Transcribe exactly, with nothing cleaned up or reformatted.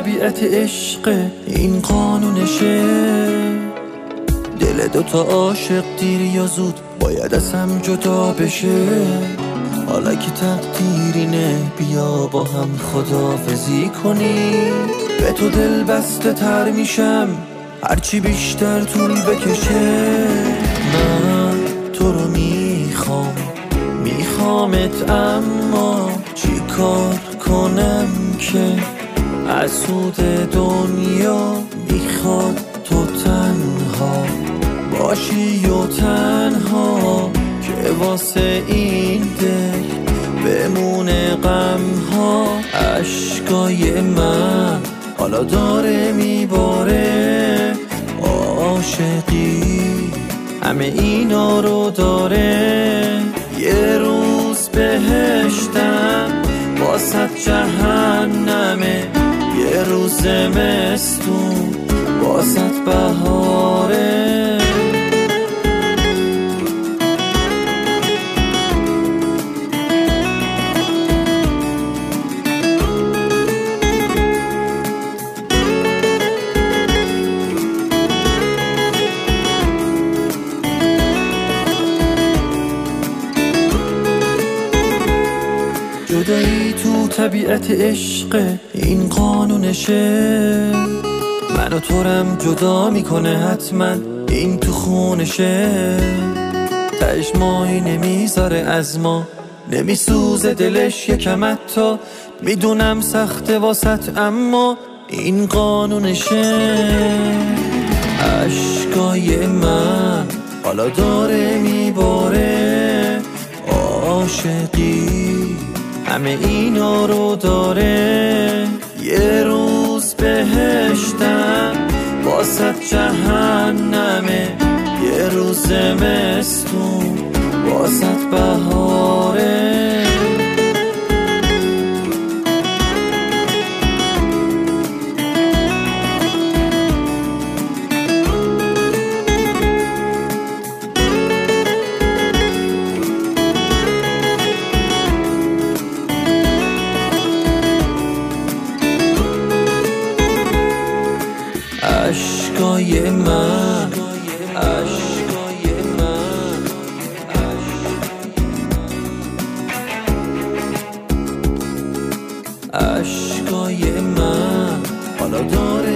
طبیعت عشق، این قانونشه. دل دوتا عاشق دیر یا زود باید از هم جدا بشه. حالا که تقدیرینه بیا با هم خداحافظی کنیم. به تو دل بسته تر میشم هرچی بیشتر طول بکشه. من تو رو میخوام میخوامت، اما چی کار کنم که حسود دنیا میخواد تو تنها باشی و تنها که واسه این دل بمونه غم ها. عشقای من حالا داره میباره، عاشقی همه اینا رو داره. یه روز بهشتم واسه جهنمه، یه روز زمستون واسه بهاره. جدایی تو طبیعت عشق، این قانونشه. من و تورم جدا میکنه حتما، این تو خونشه. تهش ماهی نمیذاره از ما، نمیسوزه دلش یکم حتی. میدونم سخته واسط اما این قانونشه. عشقای من حالا داره میباره، عاشقی همه اینا رو داره. یه روز بهشتم واسه جهنمه، یه روز زمستون واسه بهاره. عشقای من، عشقای من، عشقای من حالا داره